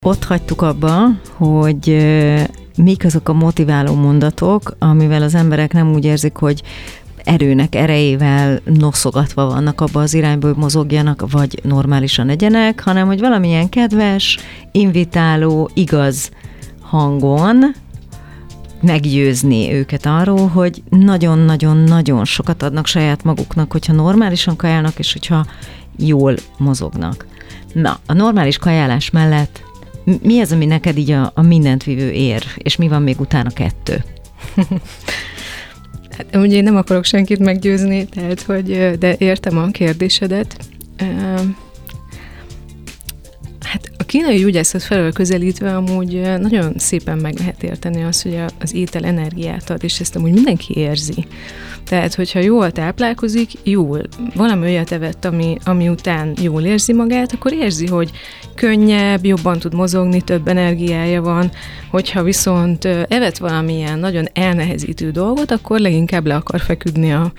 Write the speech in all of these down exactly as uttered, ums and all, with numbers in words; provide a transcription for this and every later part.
Ott hagytuk abba, hogy mik azok a motiváló mondatok, amivel az emberek nem úgy érzik, hogy erőnek, erejével noszogatva vannak abba az irányba, hogy mozogjanak, vagy normálisan legyenek, hanem hogy valamilyen kedves, invitáló, igaz hangon meggyőzni őket arról, hogy nagyon-nagyon-nagyon sokat adnak saját maguknak, hogyha normálisan kajálnak, és hogyha jól mozognak. Na, a normális kajálás mellett mi az, ami neked így a, a mindent vívő ér, és mi van még utána kettő? Hát ugye én nem akarok senkit meggyőzni, tehát, hogy, de értem a kérdésedet. Hát a kínai gyógyászat felől közelítve amúgy nagyon szépen meg lehet érteni azt, hogy az étel energiát ad, és ezt amúgy mindenki érzi. Tehát, hogyha jól táplálkozik, jól, valami olyat evett, ami, ami után jól érzi magát, akkor érzi, hogy könnyebb, jobban tud mozogni, több energiája van. Hogyha viszont evett valamilyen nagyon elnehezítő dolgot, akkor leginkább le akar feküdni a,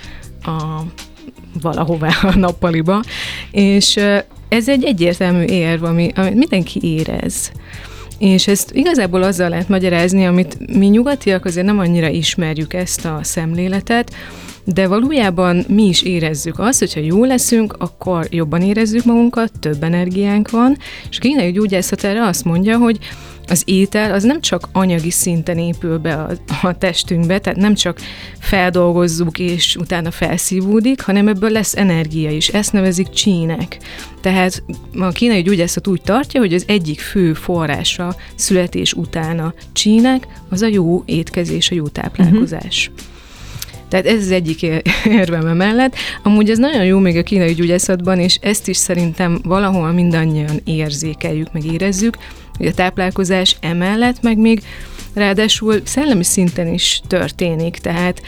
a valahová a nappaliba. És ez egy egyértelmű érv, ami, amit mindenki érez. És ezt igazából azzal lehet magyarázni, amit mi nyugatiak azért nem annyira ismerjük ezt a szemléletet, de valójában mi is érezzük azt, hogyha jól leszünk, akkor jobban érezzük magunkat, több energiánk van, és a kínai gyógyászat erre azt mondja, hogy az étel az nem csak anyagi szinten épül be a, a testünkbe, tehát nem csak feldolgozzuk és utána felszívódik, hanem ebből lesz energia is. Ezt nevezik csínek. Tehát a kínai gyógyászat úgy tartja, hogy az egyik fő forrása születés után a csínek, az a jó étkezés, a jó táplálkozás. Uh-huh. Tehát ez az egyik érvem mellett. Amúgy ez nagyon jó még a kínai gyógyászatban, és ezt is szerintem valahol mindannyian érzékeljük, meg érezzük, hogy a táplálkozás emellett, meg még ráadásul szellemi szinten is történik. Tehát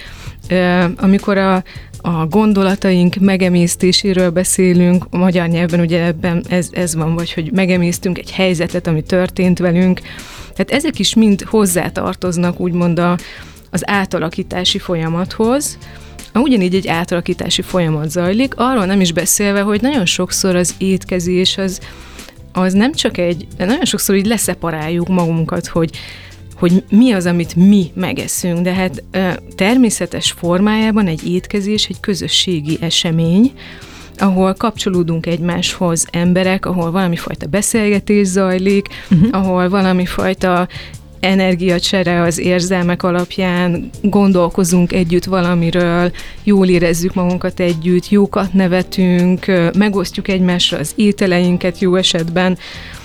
amikor a, a gondolataink megemésztéséről beszélünk, a magyar nyelvben ugye ebben ez, ez van, vagy hogy megemésztünk egy helyzetet, ami történt velünk. Tehát ezek is mind hozzátartoznak, úgymond a az átalakítási folyamathoz. Ugyanígy egy átalakítási folyamat zajlik, arról nem is beszélve, hogy nagyon sokszor az étkezés az, az nem csak egy, nagyon sokszor így leszeparáljuk magunkat, hogy, hogy mi az, amit mi megeszünk, de hát természetes formájában egy étkezés egy közösségi esemény, ahol kapcsolódunk egymáshoz emberek, ahol valami fajta beszélgetés zajlik, uh-huh. ahol valami fajta energiacsere az érzelmek alapján, gondolkozunk együtt valamiről, jól érezzük magunkat együtt, jókat nevetünk, megosztjuk egymással az ételeinket jó esetben,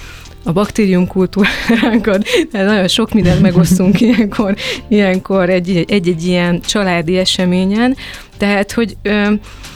a baktériumkultúránkat, tehát nagyon sok mindent megosztunk ilyenkor, ilyenkor egy, egy-egy ilyen családi eseményen, tehát, hogy ö,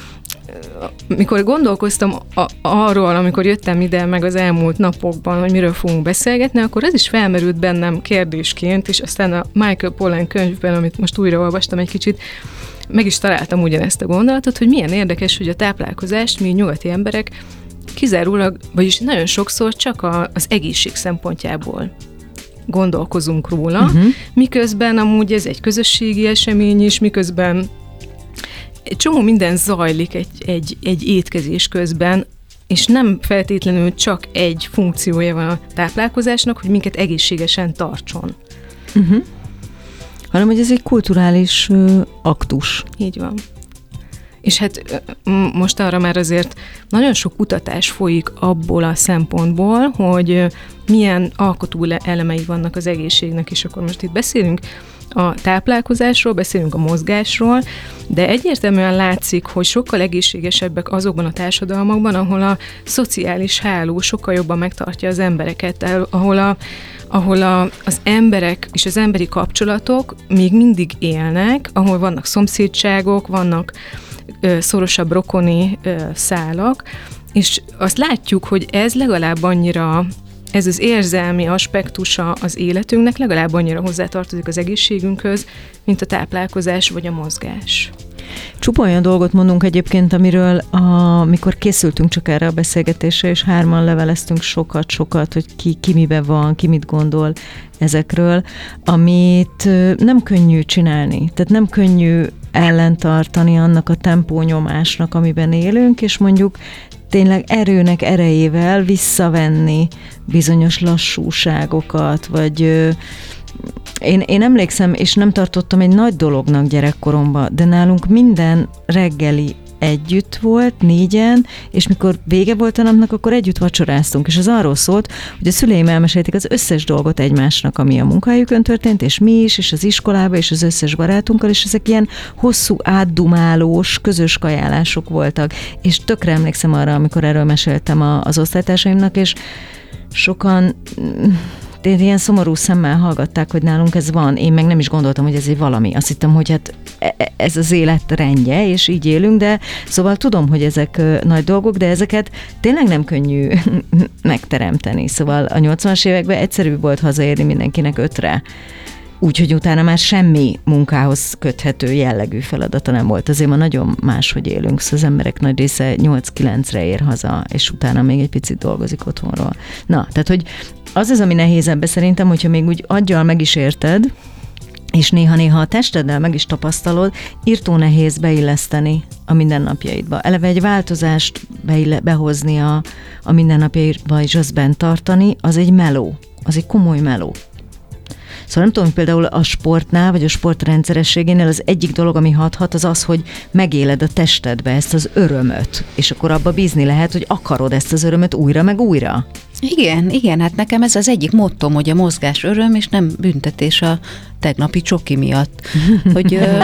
mikor gondolkoztam a, arról, amikor jöttem ide, meg az elmúlt napokban, hogy miről fogunk beszélgetni, akkor ez is felmerült bennem kérdésként, és aztán a Michael Pollan könyvben, amit most újraolvastam egy kicsit, meg is találtam ugyanezt a gondolatot, hogy milyen érdekes, hogy a táplálkozást mi nyugati emberek kizárólag, vagyis nagyon sokszor csak a, az egészség szempontjából gondolkozunk róla, uh-huh. miközben amúgy ez egy közösségi esemény is, miközben egy csomó minden zajlik egy, egy, egy étkezés közben, és nem feltétlenül csak egy funkciója van a táplálkozásnak, hogy minket egészségesen tartson. Uh-huh. Hanem, hogy ez egy kulturális uh, aktus. Így van. És hát most arra már azért nagyon sok kutatás folyik abból a szempontból, hogy milyen alkotó elemei vannak az egészségnek, és akkor most itt beszélünk a táplálkozásról, beszélünk a mozgásról, de egyértelműen látszik, hogy sokkal egészségesebbek azokban a társadalmakban, ahol a szociális háló sokkal jobban megtartja az embereket, ahol, a, ahol a, az emberek és az emberi kapcsolatok még mindig élnek, ahol vannak szomszédságok, vannak ö, szorosabb rokoni ö, szálak, és azt látjuk, hogy ez legalább annyira ez az érzelmi aspektusa az életünknek legalább annyira hozzátartozik az egészségünkhöz, mint a táplálkozás vagy a mozgás. Csupa olyan dolgot mondunk egyébként, amiről amikor készültünk csak erre a beszélgetésre, és hárman leveleztünk sokat-sokat, hogy ki, ki miben van, ki mit gondol ezekről, amit nem könnyű csinálni. Tehát nem könnyű ellentartani annak a tempónyomásnak, amiben élünk, és mondjuk tényleg erőnek erejével visszavenni bizonyos lassúságokat, vagy én, én emlékszem, és nem tartottam egy nagy dolognak gyerekkoromban, de nálunk minden reggeli együtt volt, négyen, és mikor vége volt a napnak, akkor együtt vacsoráztunk, és az arról szólt, hogy a szüleim elmesélték az összes dolgot egymásnak, ami a munkahelyükön történt, és mi is, és az iskolába, és az összes barátunkkal, és ezek ilyen hosszú, átdumálós, közös kajálások voltak, és tökre emlékszem arra, amikor erről meséltem az osztálytársaimnak, és sokan ilyen szomorú szemmel hallgatták, hogy nálunk ez van. Én meg nem is gondoltam, hogy ez egy valami. Azt hittem, hogy hát ez az élet rendje, és így élünk, de szóval tudom, hogy ezek nagy dolgok, de ezeket tényleg nem könnyű megteremteni. Szóval a nyolcvanas években egyszerű volt hazaérni mindenkinek ötre. Úgyhogy utána már semmi munkához köthető jellegű feladata nem volt. Azért ma nagyon máshogy élünk, szóval az emberek nagy része nyolc-kilencre ér haza, és utána még egy picit dolgozik otthonról. Na, tehát, hogy az az, ami nehézebb szerintem, hogyha még úgy aggyal meg is érted, és néha-néha a testeddel meg is tapasztalod, írtó nehéz beilleszteni a mindennapjaidba. Eleve egy változást beille, behozni a, a mindennapjaidba, és azt bent tartani, az egy meló, az egy komoly meló. Szóval nem tudom, például a sportnál, vagy a sport rendszerességénél az egyik dolog, ami hathat, az az, hogy megéled a testedbe ezt az örömöt, és akkor abba bízni lehet, hogy akarod ezt az örömöt újra, meg újra. Igen, igen, hát nekem ez az egyik mottom, hogy a mozgás öröm, és nem büntetés a tegnapi csoki miatt. Hogy ö,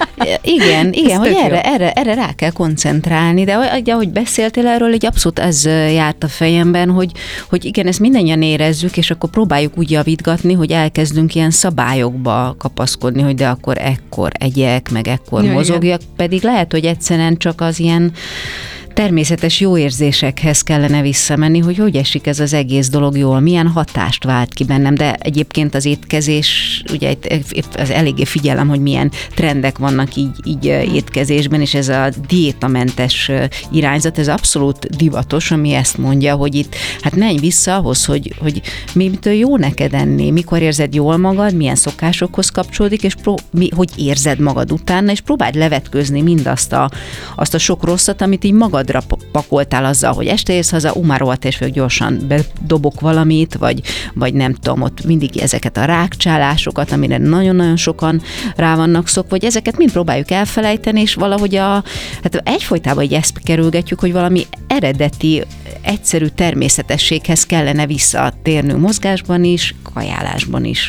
igen, igen, hogy erre, erre, erre rá kell koncentrálni, de ahogy beszéltél erről, egy abszolút ez járt a fejemben, hogy, hogy igen, ezt mindannyian érezzük, és akkor próbáljuk úgy javítgatni, hogy elkezdünk ilyen szabályokba kapaszkodni, hogy de akkor ekkor egyek, meg ekkor ja, mozogjak, igen. Pedig lehet, hogy egyszerűen csak az ilyen természetes jó érzésekhez kellene visszamenni, hogy hogy esik ez az egész dolog jól, milyen hatást vált ki bennem, de egyébként az étkezés, ugye az eléggé figyelem, hogy milyen trendek vannak így, így étkezésben, és ez a diétamentes irányzat, ez abszolút divatos, ami ezt mondja, hogy itt, hát menj vissza ahhoz, hogy, hogy mi, mitől jó neked enni, mikor érzed jól magad, milyen szokásokhoz kapcsolódik, és pró- mi, hogy érzed magad utána, és próbáld levetközni mindazt a, azt a sok rosszat, amit így magad pakoltál azzal, hogy este érsz haza, ú, már rohadt és gyorsan bedobok valamit, vagy, vagy nem tudom, ott mindig ezeket a rákcsálásokat, amire nagyon-nagyon sokan rá vannak szokva, vagy ezeket mind próbáljuk elfelejteni, és valahogy a, hát egyfolytában így ezt kerülgetjük, hogy valami eredeti, egyszerű természetességhez kellene visszatérnünk mozgásban is, kajálásban is.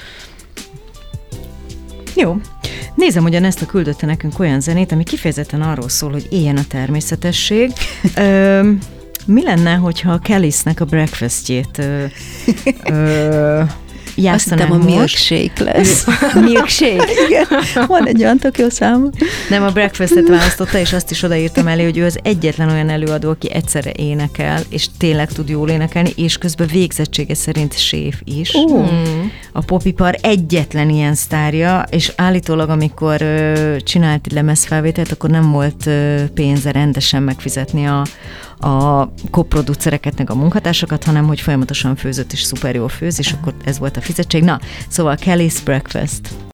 Jó. Nézem, hogy a Nesta küldötte nekünk olyan zenét, ami kifejezetten arról szól, hogy éljen a természetesség. Ö, mi lenne, hogyha a Kelly'snek a breakfastjét ö, ö, játszanánk most? Azt hittem a milkshake lesz. Milkshake? Igen. Van egy olyan tök jó szám. Nem, a breakfastet választotta, és azt is odaírtam elé, hogy ő az egyetlen olyan előadó, aki egyszerre énekel, és tényleg tud jól énekelni, és közben végzettsége szerint séf is. Uh. A popipar egyetlen ilyen sztárja, és állítólag, amikor ö, csinált lemezfelvételt, akkor nem volt ö, pénze rendesen megfizetni a a koproducereket, meg a munkatársakat, hanem hogy folyamatosan főzött, és szuper jól főz, és akkor ez volt a fizetség. Na, szóval Kelly's Breakfast.